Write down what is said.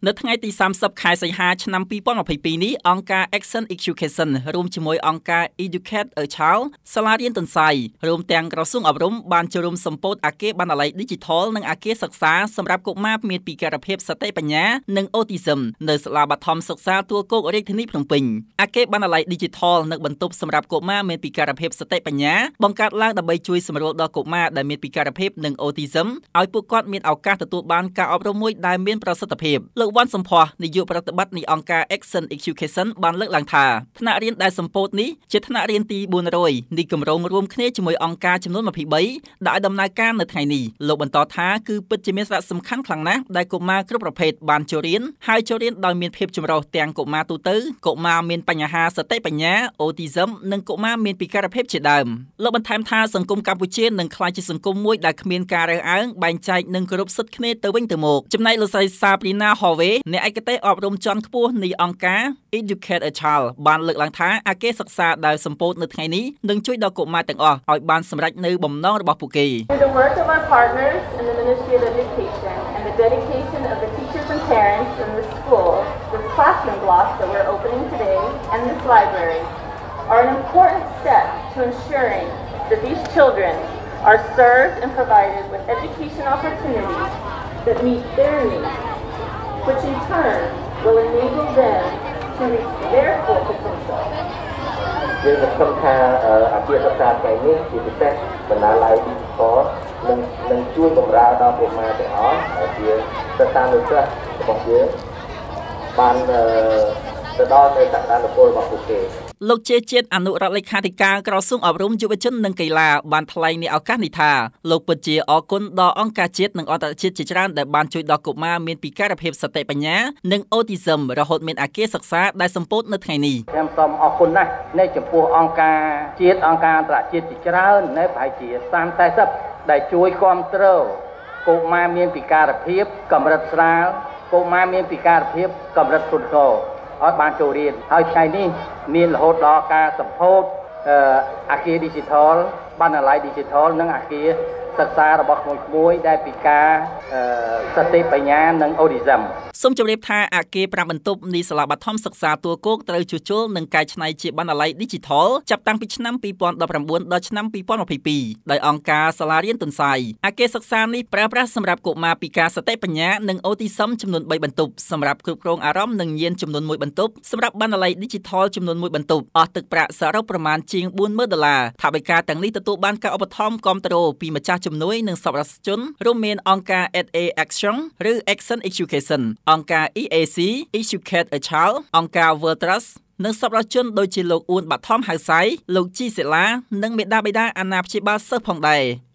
នៅថ្ងៃទី30ខែសីហាឆ្នាំ2022នេះអង្គការ Action Education រួមជាមួយអង្គការ Educate a Child សាលារៀនទន្សាយរួមទាំងក្រសួងអប់រំបានចូលរួមសម្ពោធអគារបណ្ណាល័យ Digital និងអគារសិក្សាសម្រាប់កុមារមានពិការភាពសតិបញ្ញានិង Autism នៅសាលាបឋមសិក្សាទួលគោករាជធានីភ្នំពេញអគារបណ្ណាល័យ Digital និងបន្ទប់សម្រាប់កុមារមានពិការភាពសតិបញ្ញាបង្កើតឡើងដើម្បីជួយសម្រួលដល់កុមារដែលមានពិការភាពនិង Autism ឲ្យពួកគាត់មានឱកាសទទួលបានការអប់រំមួយដែលមានប្រសិទ្ធភាពលោកវ៉ាន់សំផស្សនាយកប្រតិបត្តិនៃអង្គការ Action Education បានលើកឡើងថាថ្នាក់រៀនដែលសម្ពោធនេះជាថ្នាក់រៀនទី400នៃគម្រោងរួមគ្នាជាមួយអង្គការចំនួន23ដែលដំណើរការនៅថ្ងៃនេះលោកបន្តថាគឺពិតជាមានសារៈសំខាន់ខ្លាំងណាស់ដែលកុមារគ្រប់ប្រភេទបានចូលរៀនហើយចូលរៀនដោយមានភាពចម្រុះទាំងកុមារទូទៅកុមារមានបញ្ហាសតិបញ្ញា Autism និងកុមារមានពិការភាពជាដើមលោកបន្ថែមថាសង្គមកម្ពុជានឹងក្លាយជាសង្គមមួយដែលគ្មានការរើសអើងបែងចែកនិងគោរពសិទ្ធិគ្នាទៅវិញទៅមកចំណែកលោកស្រីសាព្រីណាហូវេអ្នកឯកទេសអប់រំជាន់ខ្ពស់នៃអង្គការ Educate a Child បានលើកឡើងថាអគារសិក្សាដែលសម្ពោធនៅថ្ងៃនេះនឹងជួយដល់កុមារទាំងអស់ឲ្យបានសម្រេចនៅបំណងរបស់ពួកគេ The work of our partners in the Ministry of Education and the dedication of the teachers and parents in the school, the classroom blocks that we're opening today, and this library are an important step to ensuring that these children are served and provided with education opportunities that meet their needs, which in turn will enable them to reach their full potential. យើងសង្ឃឹមថាអគារសិក្សាថ្ងៃនេះជាពិសេសបណ្ណាល័យ Digital នឹងជួយបម្រើដល់កុមារទាំងអស់ដែលជាសិស្សានុសិស្សរបស់យើងបានទៅដល់នៅសក្តានុពលរបស់ពួកគេលោកជាជាតិអនុរដ្ឋលេខាធិការក្រសួងអប់រំយុវជននិងកីឡាបានថ្លែងในឱកាសនេះថាលោកពិតជាអរគុណដល់អង្គការជាតិនិងអន្តរជាតិជាច្រើនដែលបានជួយដល់កុមារមានពិការភាពសតិបញ្ញានិង Autism រហូតមានអគារសិក្សាដែលសម្ពោធនៅថ្ងៃនេះខ្ញុំសូមអរគុណណាស់នៅចំពោះអង្គការជាតិអង្គការអន្តរជាតិជាច្រើននៅប្រហែលជា30-40ដែលជួយគាំទ្រកុមារមានពិការភាពកម្រិតស្រាលកុមារមានពិការភាពកម្រិតធ្ងន់ធ្ងរឲ្យបានចូលរៀនហើយថ្ងៃនេះមានរហូតដល់ការសម្ពោធអគារ Digital បណ្ណាល័យ Digital និងអគារសិក្សារបស់ក្មួយៗដែលពិការសតិបញ្ញានិង Autism សូមជម្រាបថាអគារ5បន្ទប់នៃសាលាបឋមសិក្សាទួលគោកត្រូវជួសជុលនិងកែច្នៃជាបណ្ណាល័យ Digital ចាប់តាំងពីឆ្នាំ2019ដល់ឆ្នាំ2022ដោយអង្គការសាលារៀនទន្សាយអគារសិក្សានេះប្រើប្រាស់សម្រាប់កុមារពិការសតិបញ្ញានិង Autism ចំនួន3បន្ទប់សម្រាប់គ្រប់គ្រងអារម្មណ៍និងញាណចំនួន1បន្ទប់សម្រាប់បណ្ណាល័យ Digital ចំនួន1បន្ទប់អស់ទឹកប្រាក់សរុបប្រមាណជាង$40,000ថវិកាទាំងនេះទទួលបានការឧបត្ថម្ភគាំទ្រពីម្ចាស់ជំនួយនិងសប្បុរសជនរួមមានអង្គការ SA Action ឬ Action Education អង្គការ EAC Educate a Child អង្គការ World Trust និងសប្បុរសជនដូចជាលោកអ៊ួនបាថមហៅសៃលោកជីសេឡានិងមេដាបេដាអាណាព្យាបាលសិស្សផងដែរ